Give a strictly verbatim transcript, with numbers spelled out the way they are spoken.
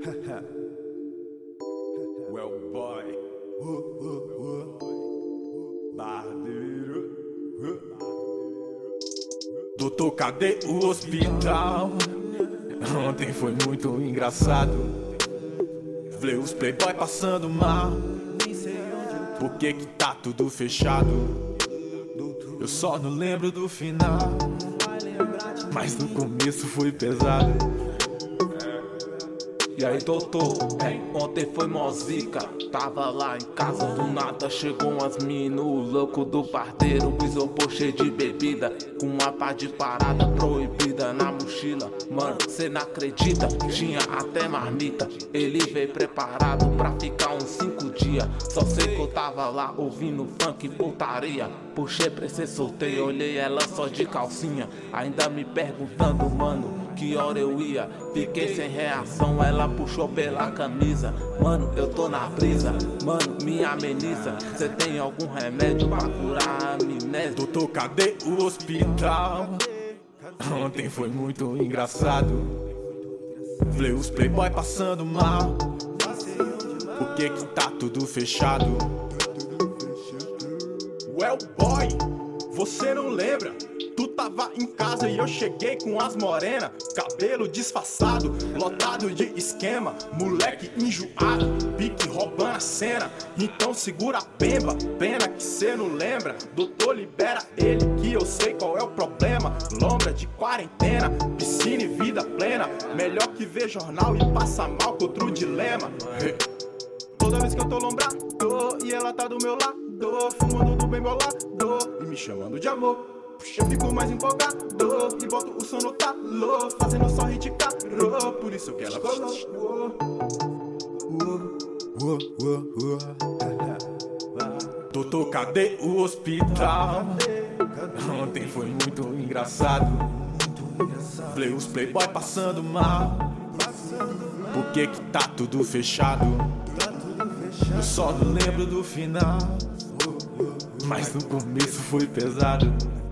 Well boy, uh, uh, uh. Bardeiro, uh. Doutor, cadê o hospital? Ontem foi muito engraçado. Ver os playboy passando mal. Por que que tá tudo fechado? Eu só não lembro do final, mas no começo foi pesado. E aí, doutor, é, ontem foi mó zica. Tava lá em casa, do nada chegou umas mina, o louco do parteiro, o isopor cheio de bebida, com uma pá de parada proibida na mochila. Mano, cê não acredita, tinha até marmita. Ele veio preparado pra ficar uns cinco dias. Só sei que eu tava lá ouvindo funk e putaria. Puxei pra ser solteiro, olhei ela só de calcinha, ainda me perguntando, mano, que hora eu ia. Fiquei sem reação, ela puxou pela camisa. Mano, eu tô na brisa, mano, me ameniza. Cê tem algum remédio pra curar a amnésia? Doutor, cadê o hospital? Ontem foi muito engraçado. Ver os playboy passando mal. Por que que tá tudo fechado? Well boy, você não lembra? Tu tava em casa e eu cheguei com as morena, cabelo disfarçado, lotado de esquema, moleque enjoado, pique roubando a cena. Então segura a pemba, pena que cê não lembra. Doutor, libera ele que eu sei qual é o problema. Lombra de quarentena, piscina e vida plena. Melhor que ver jornal e passar mal com outro dilema. Toda vez que eu tô lombrado e ela tá do meu lado, fumando do bem bolado e me chamando de amor, eu fico mais empolgado e boto o som no talo, fazendo só hit caro, por isso que ela colou. Doutor, cadê o hospital? Ontem foi muito engraçado. Ver os playboy passando mal. Por que que tá tudo fechado? Eu só não lembro do final, mas no começo foi pesado.